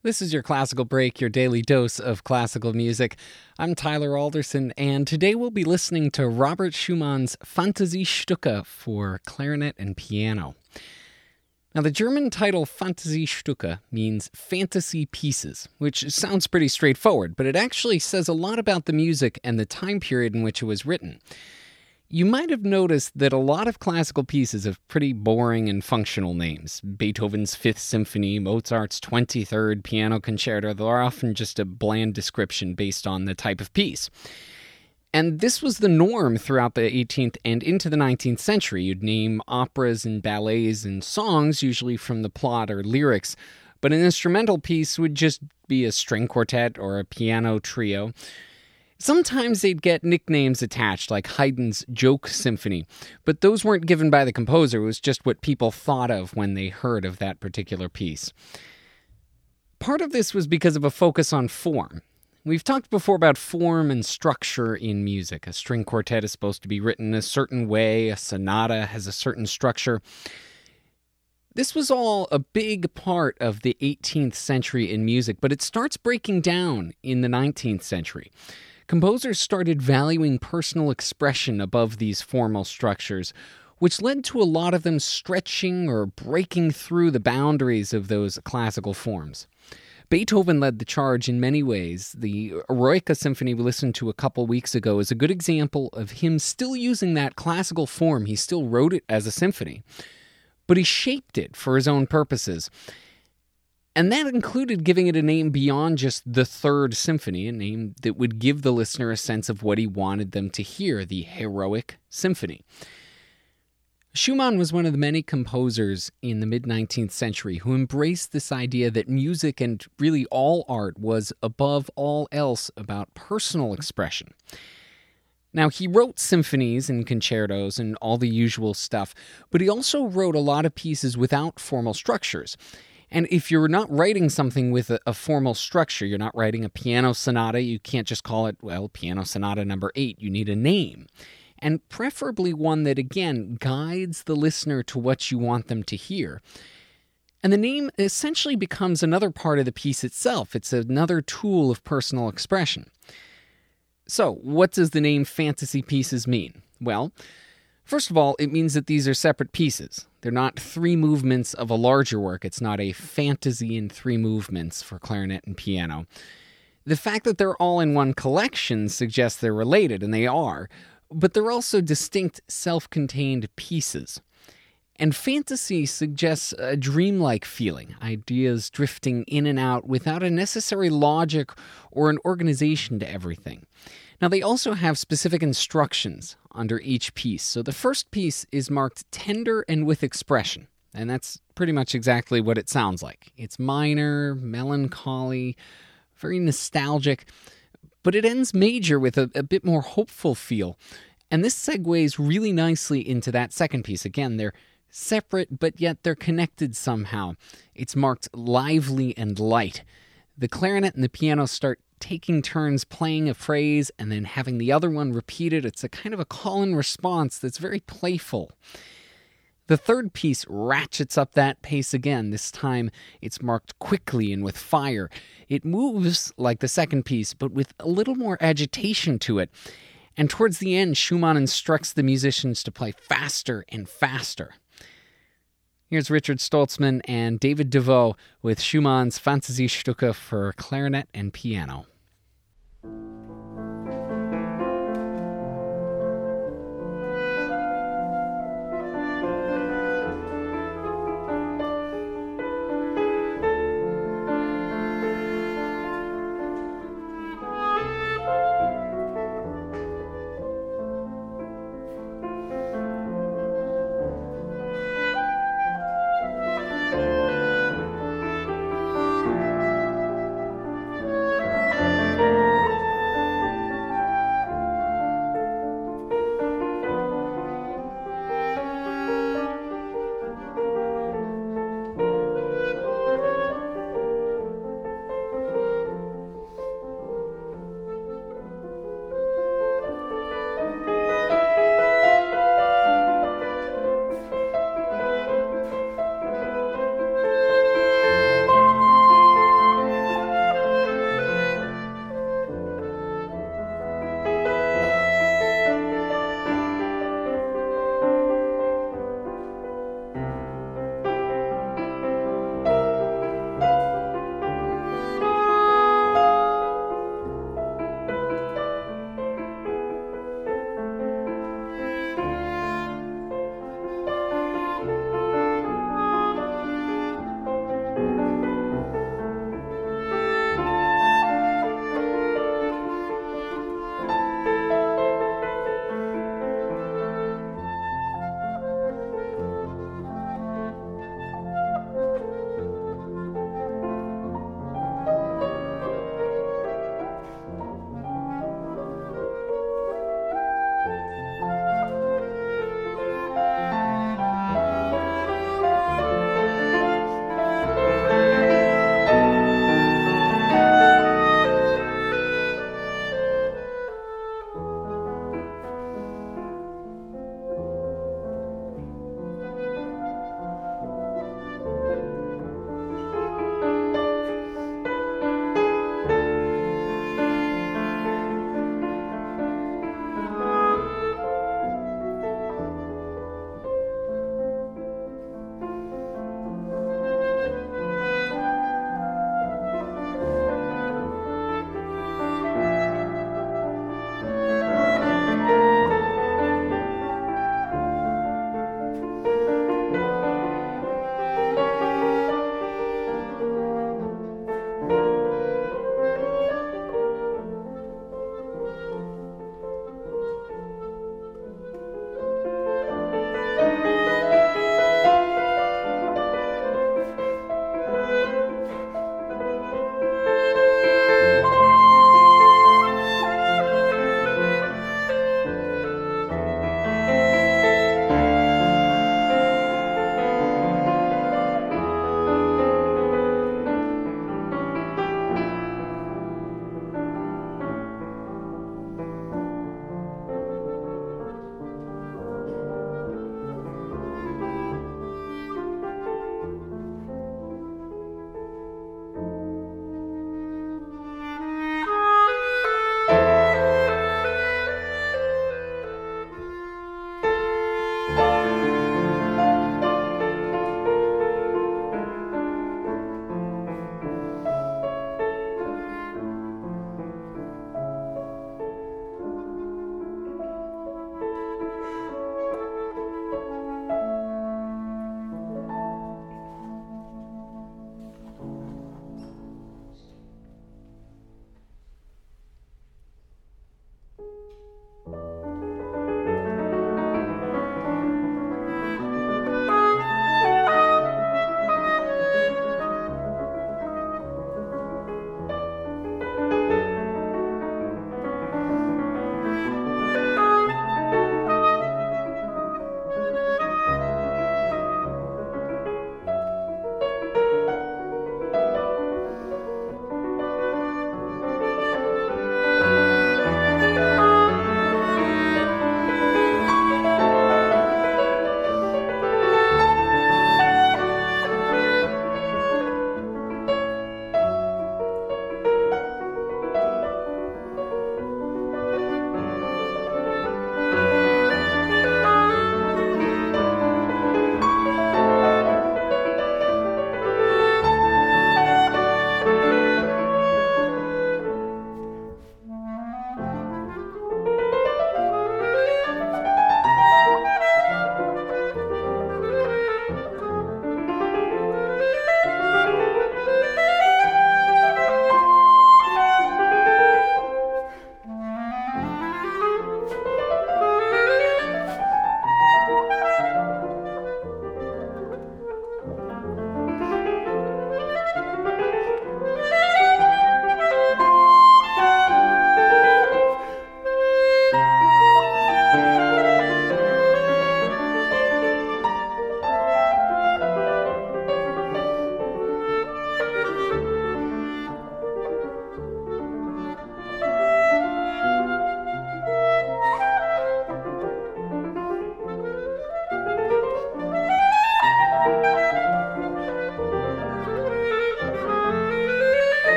This is your Classical Break, your daily dose of classical music. I'm Tyler Alderson, and today we'll be listening to Robert Schumann's Fantasiestücke for clarinet and piano. Now, the German title Fantasiestücke means fantasy pieces, which sounds pretty straightforward, but it actually says a lot about the music and the time period in which it was written. You might have noticed that a lot of classical pieces have pretty boring and functional names. Beethoven's Fifth Symphony, Mozart's 23rd Piano Concerto, they're often just a bland description based on the type of piece. And this was the norm throughout the 18th and into the 19th century. You'd name operas and ballets and songs, usually from the plot or lyrics, but an instrumental piece would just be a string quartet or a piano trio. Sometimes they'd get nicknames attached, like Haydn's Joke Symphony, but those weren't given by the composer. It was just what people thought of when they heard of that particular piece. Part of this was because of a focus on form. We've talked before about form and structure in music. A string quartet is supposed to be written a certain way, a sonata has a certain structure. This was all a big part of the 18th century in music, but it starts breaking down in the 19th century. Composers started valuing personal expression above these formal structures, which led to a lot of them stretching or breaking through the boundaries of those classical forms. Beethoven led the charge in many ways. The Eroica Symphony we listened to a couple weeks ago is a good example of him still using that classical form. He still wrote it as a symphony, but he shaped it for his own purposes. And that included giving it a name beyond just the Third Symphony, a name that would give the listener a sense of what he wanted them to hear, the Heroic Symphony. Schumann was one of the many composers in the mid-19th century who embraced this idea that music and really all art was above all else about personal expression. Now, he wrote symphonies and concertos and all the usual stuff, but he also wrote a lot of pieces without formal structures. And if you're not writing something with a formal structure, you're not writing a piano sonata, you can't just call it, Piano Sonata number 8. You need a name. And preferably one that, again, guides the listener to what you want them to hear. And the name essentially becomes another part of the piece itself. It's another tool of personal expression. So, what does the name fantasy pieces mean? Well, first of all, it means that these are separate pieces. They're not three movements of a larger work. It's not a fantasy in three movements for clarinet and piano. The fact that they're all in one collection suggests they're related, and they are, but they're also distinct, self-contained pieces. And fantasy suggests a dreamlike feeling, ideas drifting in and out without a necessary logic or an organization to everything. Now, they also have specific instructions under each piece. So the first piece is marked tender and with expression, and that's pretty much exactly what it sounds like. It's minor, melancholy, very nostalgic, but it ends major with a bit more hopeful feel. And this segues really nicely into that second piece. Again, they're separate, but yet they're connected somehow. It's marked lively and light. The clarinet and the piano start taking turns playing a phrase and then having the other one repeat it. It's a kind of a call and response that's very playful. The third piece ratchets up that pace again. This time it's marked quickly and with fire. It moves like the second piece, but with a little more agitation to it. And towards the end, Schumann instructs the musicians to play faster and faster. Here's Richard Stoltzman and David DeVoe with Schumann's Fantasiestücke for clarinet and piano.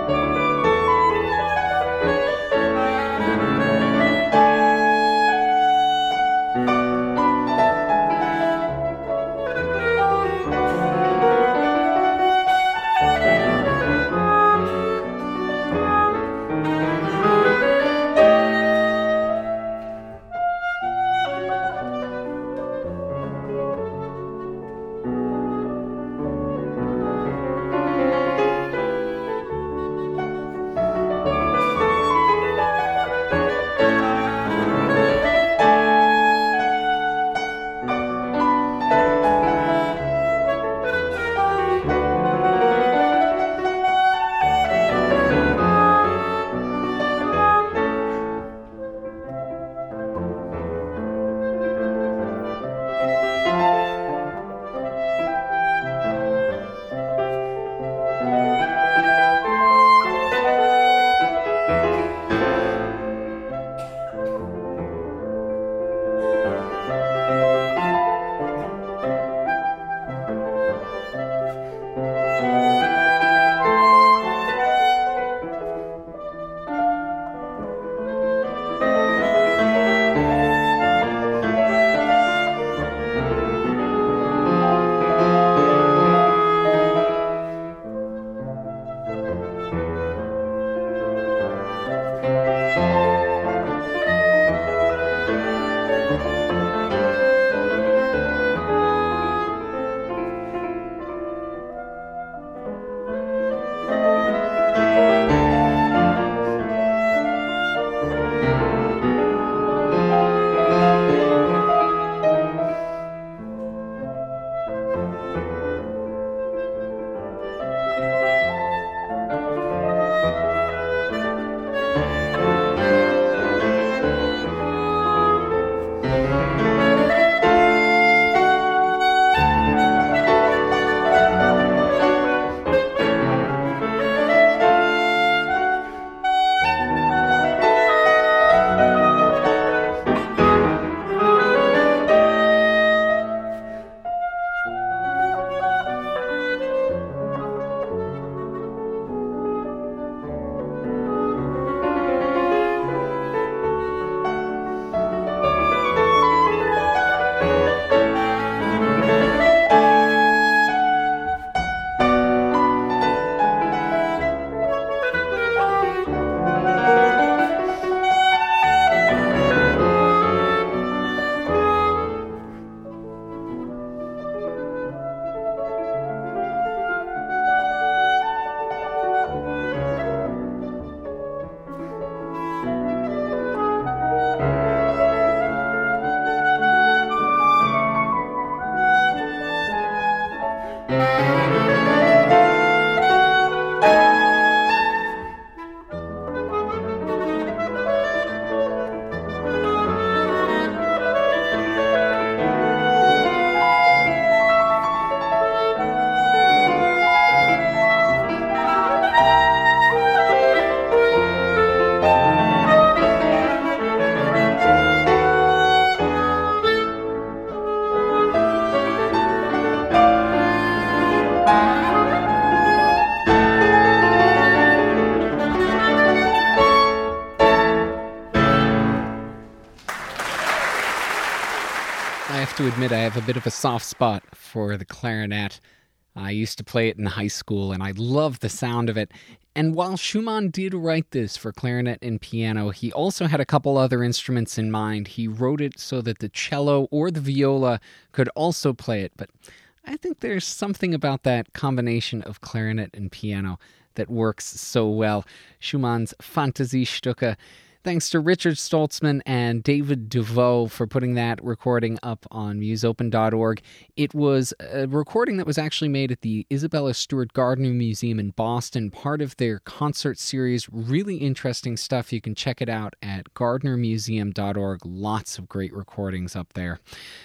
To admit I have a bit of a soft spot for the clarinet. I used to play it in high school, and I love the sound of it. And while Schumann did write this for clarinet and piano, he also had a couple other instruments in mind. He wrote it so that the cello or the viola could also play it. But I think there's something about that combination of clarinet and piano that works so well. Schumann's Fantasiestücke. Thanks to Richard Stoltzman and David DeVoe for putting that recording up on museopen.org. It was a recording that was actually made at the Isabella Stewart Gardner Museum in Boston, part of their concert series. Really interesting stuff. You can check it out at gardnermuseum.org. Lots of great recordings up there.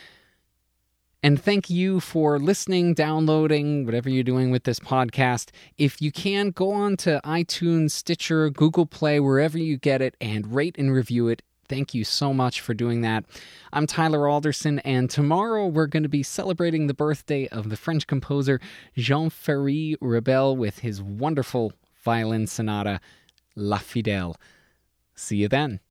And thank you for listening, downloading, whatever you're doing with this podcast. If you can, go on to iTunes, Stitcher, Google Play, wherever you get it, and rate and review it. Thank you so much for doing that. I'm Tyler Alderson, and tomorrow we're going to be celebrating the birthday of the French composer Jean-Ferry Rebel with his wonderful Violin Sonata La Fidèle. See you then.